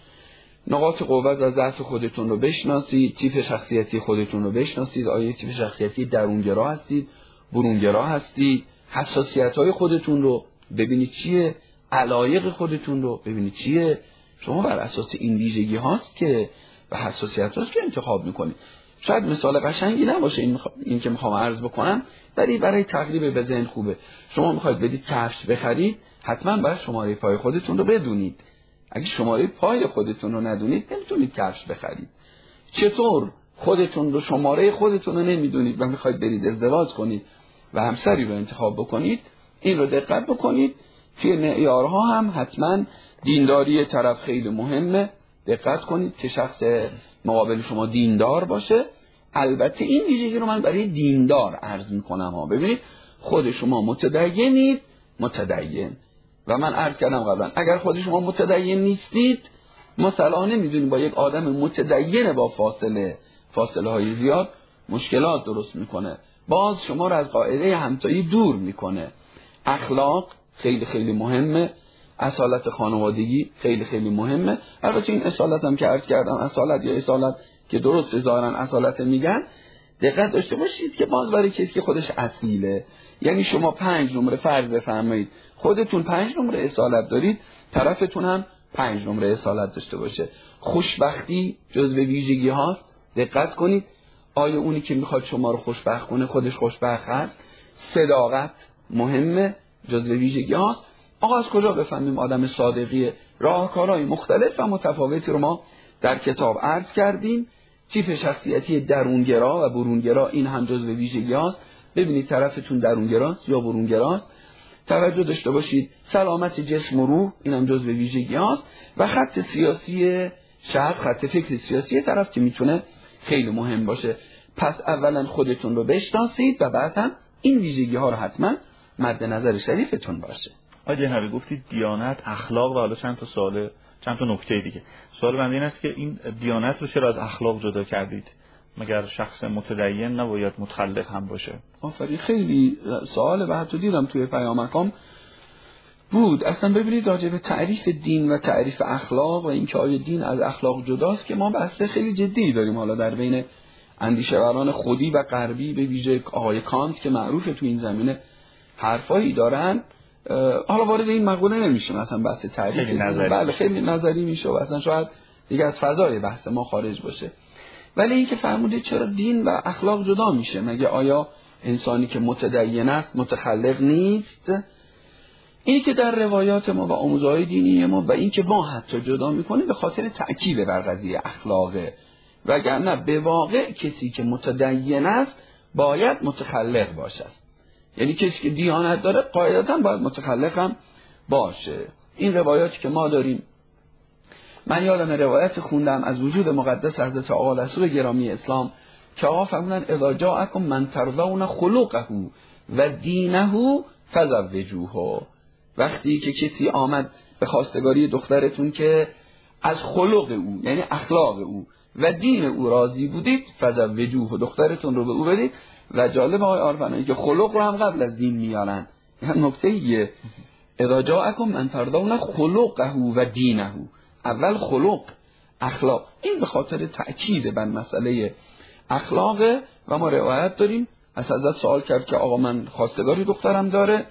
نقاط قوت و ضعف خودتون رو بشناسید، تیپ شخصیتی خودتون رو بشناسید. آیا تیپ شخصیتی درونگرا هستید، برونگرا هستید؟ حساسیت‌های خودتون رو ببینید چیه، علایق خودتون رو ببینید چیه. شما بر اساس این ویژگی هاست که و حساسیت هاست که انتخاب میکنید. شاید مثال قشنگی نباشه این که میخوام عرض بکنم، ولی برای تقریب به ذهن خوبه. شما میخواید بدید کفش بخرید، حتما باید شماره پای خودتون رو بدونید. اگه شماره پای خودتون رو ندونید نمیتونید کفش بخرید. چطور خودتون رو شماره خودتون رو نمیدونید و میخواید برید ازدواج کنید و همسری رو انتخاب بکنید؟ این رو دقت بکنید. توی معیارها هم حتما دینداری طرف خیلی مهمه. دقت کنید که شخص مقابل شما دیندار باشه. البته این ویژگی رو من برای دیندار عرض میکنم ها. ببینید خود شما متدینید، متدین، و من عرض کردم قبلا اگر خود شما متدین نیستید، مثلا نمیدونید با یک آدم متدین با فاصله های زیاد مشکلات درست میکنه، باز شما رو از قاعده همتایی دور میکنه. اخلاق خیلی خیلی مهمه. اصالت خانوادگی خیلی خیلی مهمه. البته این اصالت هم که عرض کردم، اصالت یا اصالت که درست ظاهرا اصالت میگن، دقت داشته باشید که باز برای کسی که خودش اصیله، یعنی شما 5 نمره فرض بفرمایید خودتون 5 نمره اصالت دارید، طرفتون هم 5 نمره اصالت داشته باشه. خوشبختی جزو ویژگی هاست. دقت کنید آیا اونی که میخواد شما رو خوشبخت کنه خودش خوشبخت هست؟ صداقت مهمه، جزو ویژگی هاست. آقا از کجا بفهمیم آدم صادقیه؟ راهکارهای مختلف و متفاوتی رو ما در کتاب عرض کردیم. تیپ شخصیتی درونگرا و برونگرا این هم جزو ویژگی هاست. ببینید طرفتون درونگراست یا برونگراست. توجه داشته باشید سلامت جسم و روح این هم جزو ویژگی هاست. و خط سیاسی شخص، خط فکر سیاسی طرف که میتونه خیلی مهم باشه. پس اولا خودتون رو بشناسید و بعد هم این ویژگی ها رو حتما مد نظر شریفتون باشه. آقای جنابی گفتید دیانت، اخلاق و حالا چند تا نکته دیگه. سوال بنده این است که این دیانت رو چرا از اخلاق جدا کردید؟ مگر شخص متدین نباید متخلق هم باشه؟ آفرین، خیلی سوال و حتی دیدم توی پیامکام بود. اصلا ببینید راجع به تعریف دین و تعریف اخلاق و اینکه آیا دین از اخلاق جداست که ما بحث خیلی جدی داریم حالا در بین اندیشه‌وران خودی و غربی، به ویژه آقای کانت که معروفه تو این زمینه حرفایی دارن. حالا وارد این مقوله نمیشه، مثلا بحث تعریف خیلی نظری، بله خیلی نظری میشه و اصلا شاید دیگه از فضای بحث ما خارج باشه. ولی اینکه فرمودید چرا دین و اخلاق جدا میشه؟ مگه آیا انسانی که متدین است متخلق نیست؟ اینی که در روایات ما و آموزه‌های دینی ما و اینکه ما حتی جدا میکنه به خاطر تأکید بر قضیه اخلاقه، وگرنه به واقع کسی که متدین است باید متخلق باشه. یعنی کسی که دیانت داره قاعدتاً باید متخلق هم باشه. این روایاتی که ما داریم، من یادم روایت خوندم از وجود مقدس حضرت آقا رسول گرامی اسلام که آقا فرمودن اذا جاءکم من ترضون خلقه و دینه فزوجوه. وقتی که کسی آمد به خواستگاری دخترتون که از خلق او یعنی اخلاق او و دین او راضی بودید، فزوجوه، دخترتون رو به او بدید. و جالب آقای عارفانی که خلق رو هم قبل از دین میارن. این نکته ایه، اذا جاءکم من ترضون خلقه و دینه، اول خلق، اخلاق. این به خاطر تأکید بر مسئله اخلاقه. و ما روایت داریم از حضرت سوال کرد که آقا من خواستگاری دخترم داره،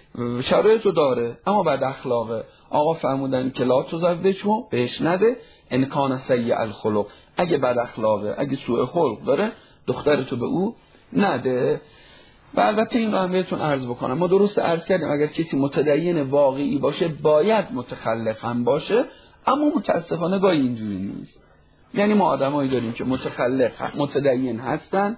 شرایطو داره اما بد اخلاقه. آقا فرمودن که لا تزوجه، بهش نده، ان کان سیء الخلق، اگه بد اخلاقه، اگه سوء خلق داره دخترتو به او نده. و البته این رو هم بهتون عرض بکنم، ما درست عرض کردیم اگر کسی متدین واقعی باشه باید متخلق هم باشه، اما متاسفانه گاهی اینجوری نیست. یعنی ما آدمایی داریم که متخلق متدین هستن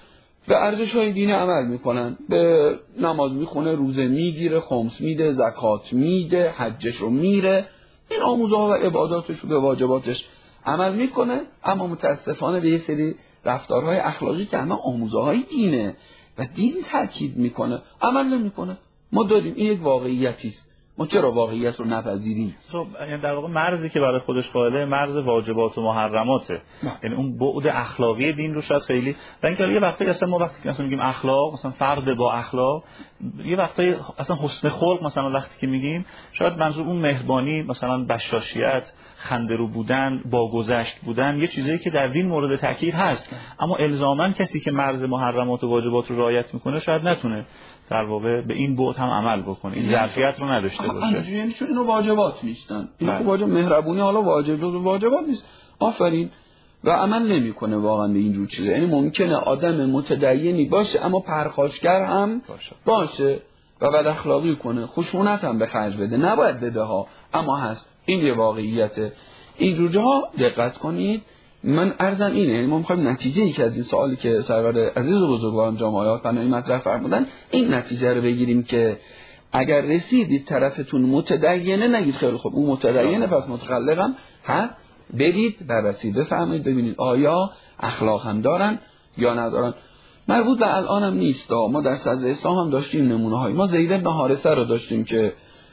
و ارزش‌های دینی عمل میکنن، به نماز میخونه، روزه میگیره، خمس میده، زکات میده، حجش رو میره، این آموزها و عباداتش رو به واجباتش عمل میکنه، اما متاسفانه به یه سری رفتارهای اخلاقی که همه آموزهای دینه و دین تاکید میکنه عمل نمیکنه. ما داریم، این یک واقعیتی است. ما چرا واقعیت رو نپذیریم؟ خب یعنی در واقع مرزی که برای خودش قائله مرز واجبات و محرماته، یعنی اون بعد اخلاقی دین رو شاید خیلی. و اینکه یه وقتی اصلا ما وقتی مثلا میگیم اخلاق، مثلا فرد با اخلاق، یه وقتی اصلا حسن خلق مثلا وقتی که میگیم شاید منظور اون مهربانی، مثلا بشاشیت، خنده رو بودن، با گذشت بودن، یه چیزایی که در دین مورد تاکید هست، اما الزاما کسی که مرز محرمات و واجبات رو رعایت میکنه شاید نتونه در واقع به این بعد هم عمل بکنه، این ظرفیت رو نداشته باشه. یعنی چون اینو واجبات نیستن، اینو واجب مهربونی حالا واجبات نیست، آفرین، و عمل نمیکنه واقعا به این جور چیزا. یعنی ممکنه آدم متدینی باشه اما پرخاشگر هم باشه و بد اخلاقی کنه، خشونت هم به خرج بده، نباید بده ها، اما هست. این یه واقعیته. این جور جاها دقت کنید. من عرضم اینه، یعنی ما می‌خوایم نتیجه ای که از این سوالی که سرور عزیز و بزرگواران جامعه فنایی مطرح فرمودن، این نتیجه رو بگیریم که اگر رسیدید طرفتون متدینه، نگید خیلی خوب اون متدینه پس متخلقم هست، برید بررسی بفهمید ببینید آیا اخلاق هم دارن یا ندارن. مربوط به الان هم نیست، ما در صدر اسلام هم داشتیم نمونه های. ما زید بن حارثه رو داشتیم که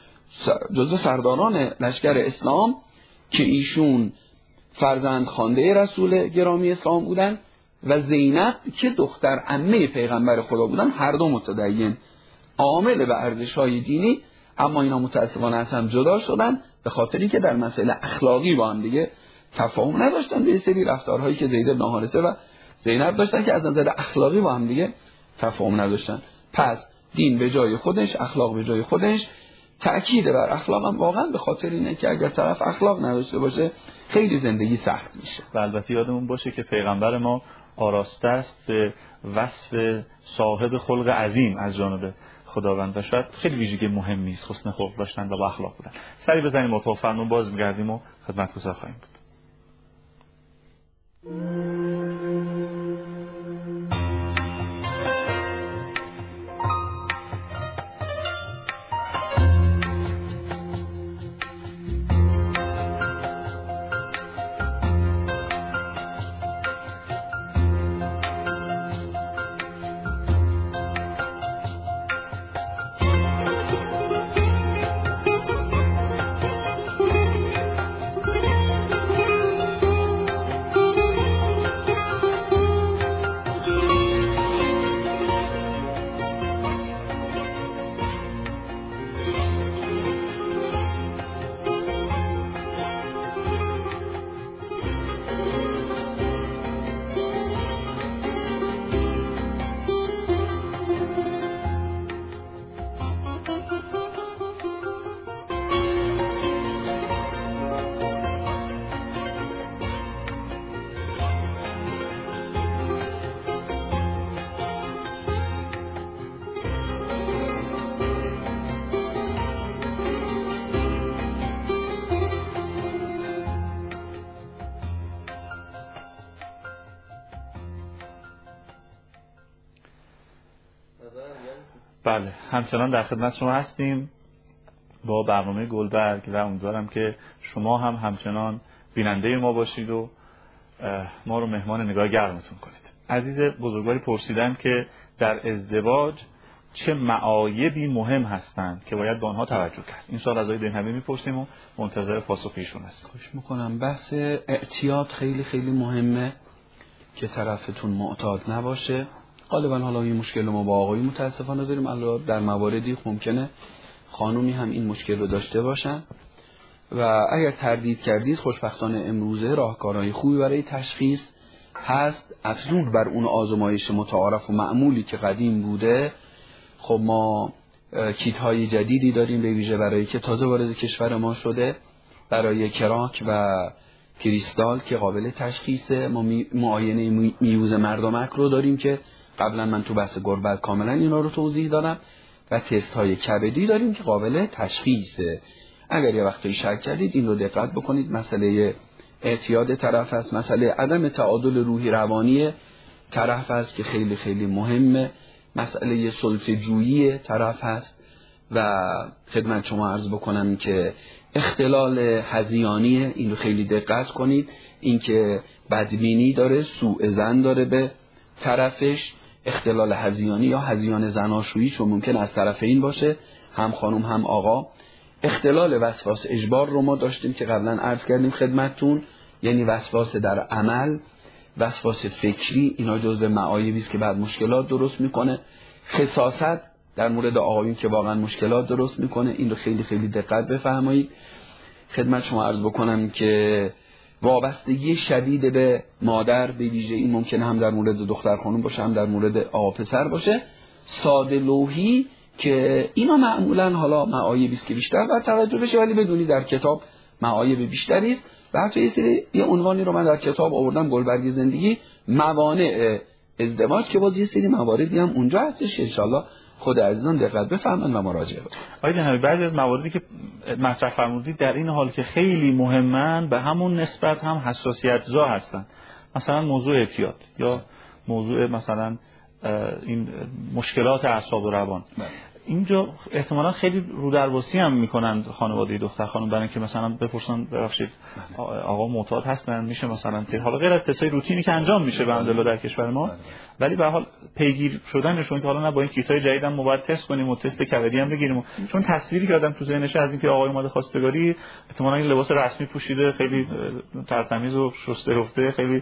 جزو سرداران لشکر اسلام که ایشون فرزند خوانده رسول گرامی اسلام بودن و زینب که دختر عمه پیغمبر خدا بودن، هر دو متدین عامل به ارزش‌های دینی، اما اینا متأسفانه هم جدا شدن به خاطر اینکه در مسائل اخلاقی با هم دیگه تفاهم نداشتن. به سری رفتارهایی که زید بن حارثه و زینب داشتن که از نظر اخلاقی با هم دیگه تفاهم نداشتن. پس دین به جای خودش، اخلاق به جای خودش، تأکید بر اخلاق هم واقعا به خاطر اینه که اگر طرف اخلاق نداشته باشه خیلی زندگی سخت میشه. و البته یادمون باشه که پیغمبر ما آراسته است به وصف صاحب خلق عظیم از جانب خداوند و شاید خیلی ویژگی مهمی است حسن خلق داشتن و با اخلاق بودن. سری بزنیم اتاق فرمون، باز می‌گردیم و خدمتتون خواهیم بود. بله، همچنان در خدمت شما هستیم با برنامه گلبرگ و امیدوارم که شما هم همچنان بیننده ما باشید و ما رو مهمان نگاه گرمتون کنید. عزیز بزرگواری پرسیدن که در ازدواج چه معایبی مهم هستند که باید به آنها توجه کرد. این سوال از آقای دهنوی میپرسیم و منتظر پاسخ ایشون هستیم. خوش میکنم. بحث اعتیاد خیلی خیلی مهمه که طرفتون معتاد نباشه. غالبا حالا این مشکل ما با آقایی متاسفانه داریم، اما در مواردی ممکنه خانومی هم این مشکل رو داشته باشن و اگر تردید کردید خوشبختانه امروزه راهکارهای خوبی برای تشخیص هست. افزون بر اون آزمایش متعارف و معمولی که قدیم بوده، خب ما کیت های جدیدی داریم به ویژه برای که تازه وارد کشور ما شده، برای کراک و کریستال که قابل تشخیصه. ما معاینه میوز مردمک رو داریم که قبلا من تو بحث گلبرگ کاملا اینا رو توضیح دادم و تست های کبدی داریم که قابل تشخیصه. اگر یه وقتی شک کردید این رو دقت بکنید، مسئله اعتیاد طرف هست، مسئله عدم تعادل روحی روانی طرف هست که خیلی خیلی مهمه، مسئله سلطه جویی طرف هست و خدمت شما عرض بکنم که اختلال هذیانی، این رو خیلی دقت کنید، این که بدبینی داره، سوء ظن داره به طرفش، اختلال هذیانی یا هذیان زناشویی چون ممکن از طرفین باشه، هم خانم هم آقا. اختلال وسواس اجبار رو ما داشتیم که قبلا عرض کردیم خدمتتون، یعنی وسواس در عمل، وسواس فکری، اینا جزو معایبی است که بعد مشکلات درست میکنه. خساست در مورد آقایون که واقعا مشکلات درست میکنه، این رو خیلی خیلی دقت بفرمایید. خدمت شما عرض بکنم که وابستگی شدید به مادر، به ویژه این ممکنه هم در مورد دختر خانم باشه هم در مورد آقا پسر باشه. ساده لوحی که اینا معمولا حالا معایبی است که بیشتر باید توجه بشه، ولی بدونی در کتاب معایب بیشتری است. و حتی یه عنوانی رو من در کتاب آوردم، گلبرگ زندگی، موانع ازدواج، که باز یه سری مواردی هم اونجا هستش که انشالله خود عزیزان دقت بفرمایید و مراجعه کنید. آقای دهنوی، بعضی از مواردی که مطرح فرمودید در این حال که خیلی مهمن، به همون نسبت هم حساسیت زا هستن. مثلا موضوع اعتیاد یا موضوع مثلا این مشکلات اعصاب و روان. اینجا احتمالاً خیلی رودرباسی هم میکنن خانواده دختر خانم، برای اینکه مثلا بپرسن ببخشید آقا معتاد هستن، میشه مثلا حالا غیر از تستای روتینی که انجام میشه به الحمدلله در کشور ما، ولی به هر حال پیگیر شدنشون که حالا نه با این کیتای جدید هم باید تست کنیم و تست کبدی هم بگیریم، چون تصویری که آدم تو ذهنش از اینکه آقای اومده خواستگاری احتمالاً این لباس رسمی پوشیده، خیلی ترتمیز و شسته رفته، خیلی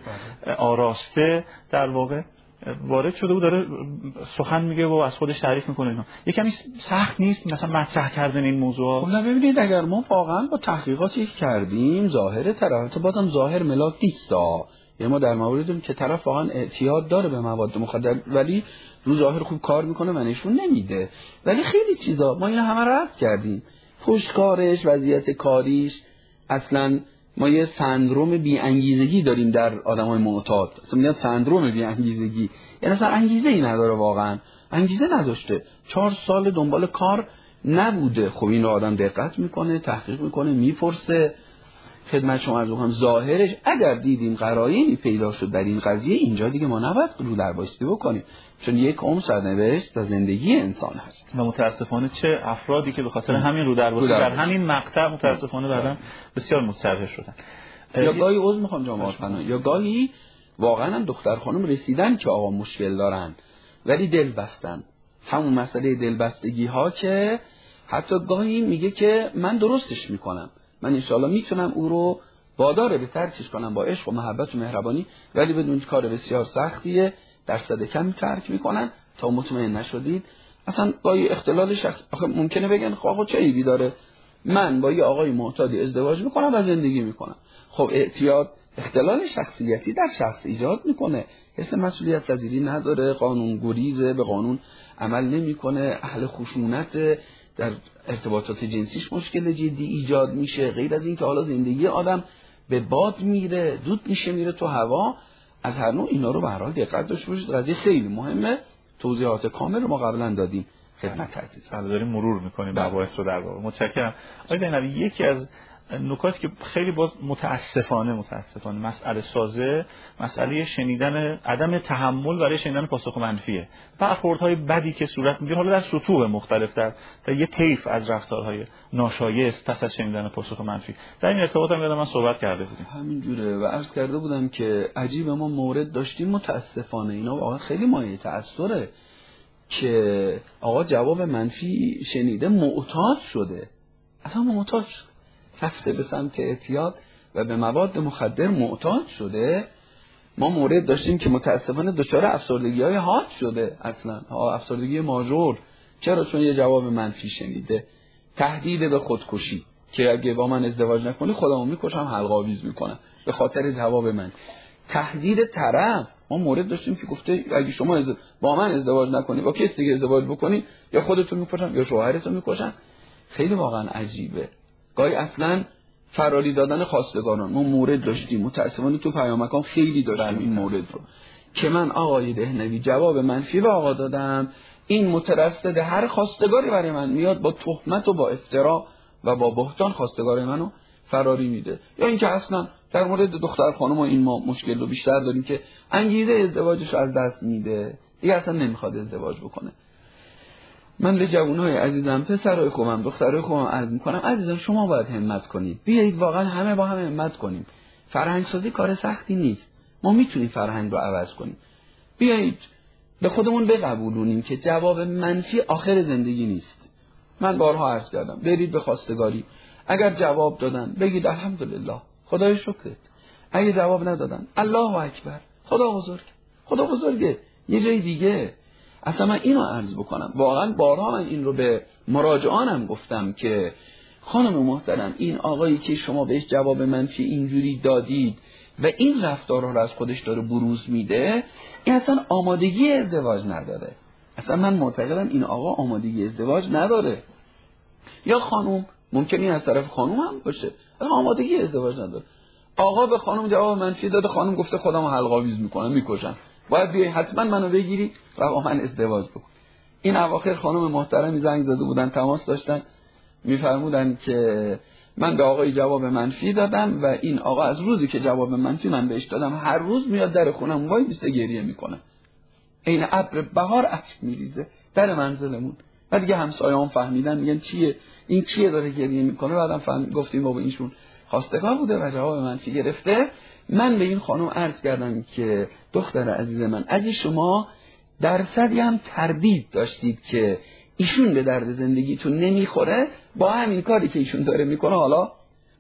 آراسته در واقع وارد شده و داره سخن میگه و از خودش تعریف میکنه. اینا یه کمی سخت نیست مثلا مطرح کردن این موضوع؟ خب نه، ببینید اگر ما واقعا با تحقیقاتی کردیم ظاهر طرف بازم ظاهر ملاک نیست، یعنی ما در موردیم که طرف واقعا اعتیاد داره به مواد مخدر ولی رو ظاهر خوب کار میکنه و نشون نمیده، ولی خیلی چیزا ما اینا همه رو رد کردیم، پشتکارش، وضعیت کاریش، اصلا ما یه سندروم بی انگیزگی داریم در آدمای معتاد. اصلا میگن سندروم بی انگیزگی، یعنی اصلا انگیزه ای نداره، واقعا انگیزه نداشته، 4 سال دنبال کار نبوده. خب این رو آدم دقت میکنه، تحقیق میکنه، میپرسه. خدمت شما عرض می‌کنم ظاهرش اگر دیدیم قرائنی پیدا شد در این قضیه، اینجا دیگه ما نباید رو دربایستی بکنیم، چون یک عمر سرنوشت و زندگی انسان هست. و متاسفانه چه افرادی که به خاطر همین رو دربایستی در همین مقطع متاسفانه بعداً بسیار متسرح شدن. یا گاهی عذر میخوام جماعت فنا، یا گاهی واقعا دختر خانم رسیدن که آقا مشکل دارن ولی دل بستن. همون مسئله دلبستگی ها که حتی گاهی میگه که من درستش میکنم، من انشاءالله میتونم او رو وادار به ترکش کنم با عشق و محبت و مهربانی، ولی بدون کار بسیار سختیه، درصد کمی ترک میکنن تا مطمئن نشدید. اصلا با اختلال شخص ممکنه بگن خب چه عیبی داره، من با یه آقای معتادی ازدواج میکنم و زندگی میکنم. خب اعتیاد اختلال شخصیتی در شخص ایجاد میکنه، حس مسئولیت پذیری نداره، قانون گریزه، به قانون عمل نمیکنه، اهل خشونت، در ارتباطات جنسیش مشکل جدی ایجاد میشه. غیر از این که حالا زندگی آدم به باد میره، زود میره تو هوا، از هر نوع اینا رو به هر حال دقت داشته باشید. قضیه خیلی مهمه، توضیحات کامل رو ما قبلا دادیم خدمت عزیز. داریم مرور میکنیم مباحث رو در واقع. متشکرم. آقای دهنوی، یکی از نکاتی که خیلی باز متاسفانه مسئله سازه، مسئله شنیدن، عدم تحمل برای شنیدن پاسخ منفیه. برخوردهای بدی که صورت میگیره حالا در سطوح مختلف، در یه طیف از رفتارهای ناشایست پس از شنیدن پاسخ منفی. در این ارتباط هم یادم من صحبت کرده بودیم. همین جوره و عرض کرده بودم که عجیب ما مورد داشتیم متاسفانه اینا واقعا خیلی مایه تأثره که آقا جواب منفی شنیده معتاد شده، اصلا معتاد شده، رفته به سمت اعتیاد و به مواد مخدر معتاد شده. ما مورد داشتیم که متاسفانه دچار افسردگی‌های حاد شده، اصلا افسردگی ماژور. چرا؟ چون یه جواب منفی شنیده. تهدید به خودکشی که اگه با من ازدواج نکنی خودمو میکشم، حلق‌آویز میکنم به خاطر جواب من. تهدید طرف، ما مورد داشتیم که گفته اگه شما با من ازدواج نکنی با کسی دیگه ازدواج بکنی یا خودتون میکشم یا شوهرتون میکشم. خیلی واقعا عجیبه. گاهی اصلا فراری دادن خواستگاران ما مورد داشتیم، متأسفانه تو پیامکان خیلی داشتیم این مورد رو که من آقای دهنوی جواب منفی به آقا دادم، این مترصد هر خواستگاری برای من میاد با تهمت و با افترا و با بهتان خواستگار منو فراری میده. یا اینکه اصلا در مورد دختر خانم این ما مشکل رو بیشتر داریم که انگیزه ازدواجش از دست میده، دیگه اصلا نمیخواد ازدواج بکنه. من به جوانای عزیزم، پسرای خوبم، دخترای خوبم عرض میکنم عزیزان شما باید همت کنید، بیایید واقعا همه با هم همت کنیم. فرهنگ سازی کار سختی نیست، ما میتونیم فرهنگ رو عوض کنیم. بیایید به خودمون بقبولونیم که جواب منفی آخر زندگی نیست. من بارها عرض کردم برید به خواستگاری، اگر جواب دادن بگید الحمدلله، خدای شکرت. اگه جواب ندادن الله اکبر، خدا بزرگه. یه جای دیگه اصلا من اینو عرض بکنم، واقعا بارها من این رو به مراجعانم گفتم که خانم محترم، این آقایی که شما بهش جواب منفی اینجوری دادید و این رفتارها رو از خودش داره بروز میده، این اصلا آمادگی ازدواج نداره. اصلا من معتقدم این آقا آمادگی ازدواج نداره. یا خانم، ممکنه این از طرف خانم هم باشه، آمادگی ازدواج نداره. آقا به خانم جواب منفی داده، خانم گفته خودمو حلق‌آویز میکنم، میکشم، باید بیای حتما منو بگیری و با من ازدواج بکن. این اواخر خانم محترمی زنگ زده بودن، تماس داشتن، میفرمودن که من به آقای جواب منفی دادم و این آقا از روزی که جواب منفی من بهش دادم هر روز میاد در خونم وای میسته گریه میکنه، عین ابر بهار اشک میریزه در منزلمون. و دیگه همسایه‌ام فهمیدن، میگن چیه این، چیه داره گریه میکنه؟ بعدم گفتیم بابا اینشون خواستگار بوده و جواب منفی گرفته. من به این خانم عرض کردم که دختر عزیز من، اگه شما درصدی هم تردید داشتید که ایشون به درد زندگیتون نمیخوره، با همین کاری که ایشون داره میکنه حالا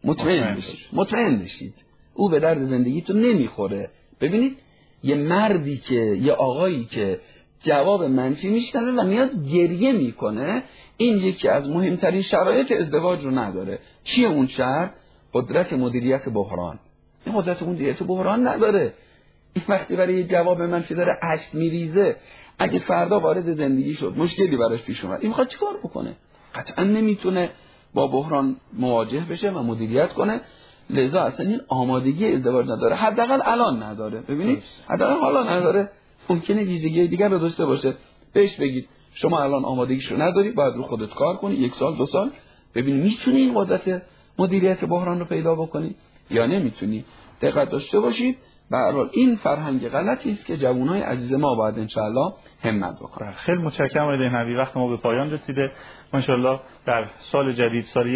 مطمئن بشید او به درد زندگیتون نمیخوره. ببینید یه مردی که، یه آقایی که جواب منفی میشنوه و میاد گریه میکنه، این یکی از مهمترین شرایط ازدواج رو نداره. چیه اون شرط؟ قدرت مدیریت بحران. این قدرت مدیریت بحران نداره. این وقتی برای جواب منفی داره اشک میریزه، اگه فردا وارد زندگی شد مشکلی براش پیش اومد، این میخواد چیکار بکنه؟ قطعا نمیتونه با بحران مواجه بشه و مدیریت کنه. لذا اصلا این آمادگی ازدواج نداره، حداقل الان نداره. ببینید حداقل حالا نداره، ممکنه ویژگی دیگر رو داشته باشه. بهش بگید شما الان آمادگیشو نداری، باید رو خودت کار کنی، 1 سال 2 سال ببین میتونی این قدرت مدیریت بحران رو پیدا بکنی یا نمیتونی. دقت داشته باشید. به هر حال این فرهنگ غلطی است که جوانای عزیز ما باید انشالله همت بکنن. خیلی متشکرم آقای دهنوی. وقت ما به پایان رسیده. انشالله در سال جدید، سال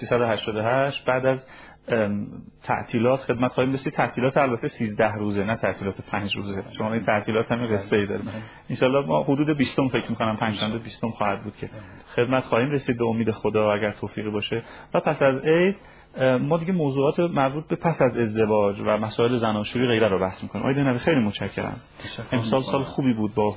1388 بعد از تعطیلات خدمت خواهیم رسید. تعطیلات البته 13 روزه، نه تعطیلات 5 روزه. چون این تعطیلات هم قصه‌ای داره. انشالله ما حدود 20 فکر می‌کنم پنجشنبه 20 خواهد بود که خدمت خواهیم رسید به امید خدا اگر توفیقی باشه. و پس از عید ما دیگه موضوعات مربوط به پس از ازدواج و مسائل زناشویی غیره رو بحث می‌کنیم. آقای دهنوی خیلی متشکرم. امسال سال خوبی بود با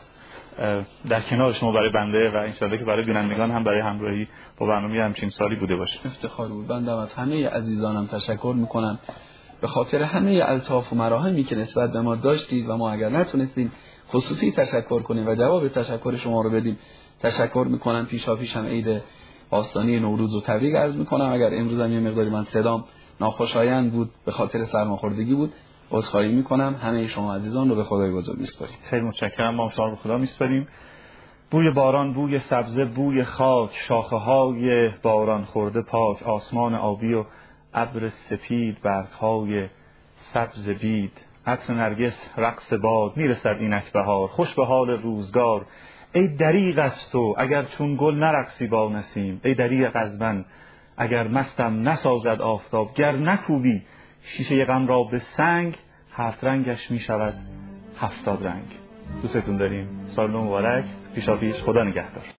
در کنار شما برای بنده و انشالله که برای بینندگان هم برای همراهی با برنامه همچین سالی بوده باشه. افتخار بود. بنده از همه عزیزانم تشکر میکنم به خاطر همه الطاف و مراحمی که نسبت به ما داشتید و ما اگر نتونستیم خصوصی تشکر کنیم و جواب تشکر شما رو بدیم تشکر میکنم. پیشاپیش هم عید آستانی نوروز رو تبریک عرض میکنم. اگر امروز هم یه مقداری من صدام ناخوشایند بود به خاطر سرماخوردگی بود، عذرخواهی میکنم. همه شما عزیزان رو به خدای بزرگ میسپاریم. خیلی متشکرم. ما شما رو به خدا میسپاریم. بوی باران، بوی سبزه، بوی خاک، شاخه‌های باران خورده پاک، آسمان آبی و ابر سپید برگ‌های سبز بید، عطر نرگس رقص باد، میرسد اینک بهار، خوش به حال روزگار. ای دریغ از تو اگر چون گل نرقصی با نسیم، ای دریغ از من اگر مستم نسازد آفتاب. گر نکوبی شیشه غم را به سنگ، 7 رنگش می شود 70 رنگ. دوستتون داریم. سال نو مبارک. پیشاپیش. خدا نگهدار.